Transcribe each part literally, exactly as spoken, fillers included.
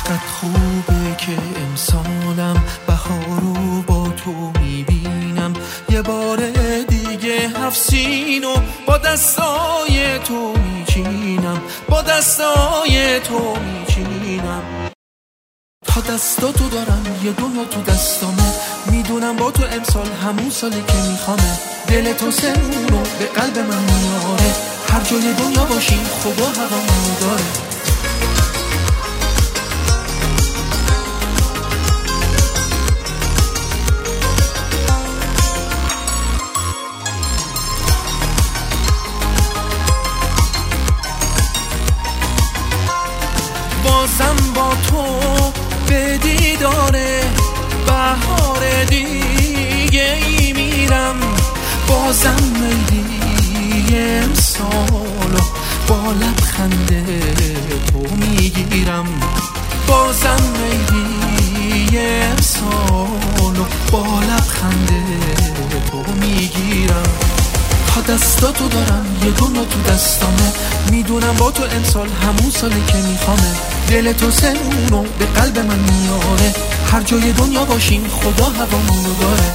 چقدر خوبه که امسالم بهارو با تو میبینم، یه بار دیگه هفت سینو با دستای تو میچینم، با دستای تو میچینم. تا دستاتو دارم یه دنیا تو دستامه، میدونم با تو امسال همون سالی که میخوامه. دل تو سمونو به قلب من میاره، هر جای دنیا باشیم خدا هوامونو داره. بازم با تو به دیداره بهار دیگه ای میرم، بازم میلی امسالو با لبخند تو میگیرم، بازم میلی امسالو با لبخند تو میگیرم. تا دستاتو دارم یه دنیا تو دستامه، میدونم با تو امسال همون سالی که میخوامه. دل تو سمونو به قلب من میاره، هر جای دنیا باشیم خدا هوامونو داره.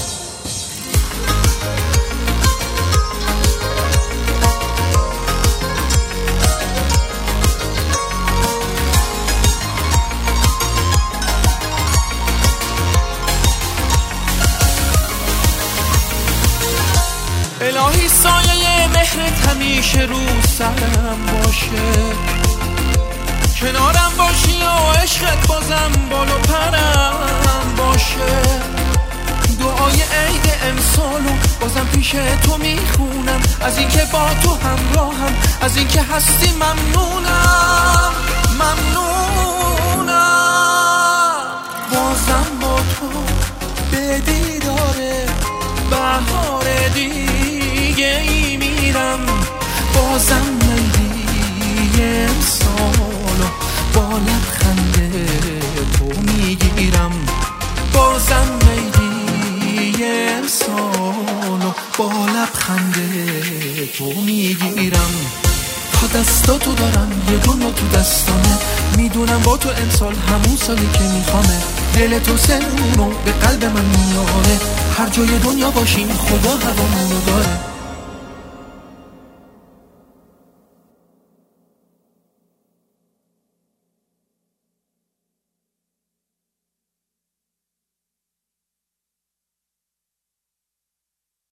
الهی سایه مهرت همیشه رو سرم باشه، کنارم باشی و عشقت بازم بالو پرم باشه. دعای عید امسالو بازم پیش تو میخونم، از اینکه با تو همراهم، از اینکه هستی ممنونم ممنونم. بازم با تو به دیداره بهار دیگه ای میرم، بازم میلی امسالو با لبخند تو میگیرم، بازم میلی امسالو با لبخند تو میگیرم. تا دستاتو دارم یه دنیا تو دستامه، میدونم با تو امسال همون سالی که میخوامه. دل تو سمونو به قلب من میاره، هر جای دنیا باشیم خدا هوامونو داره.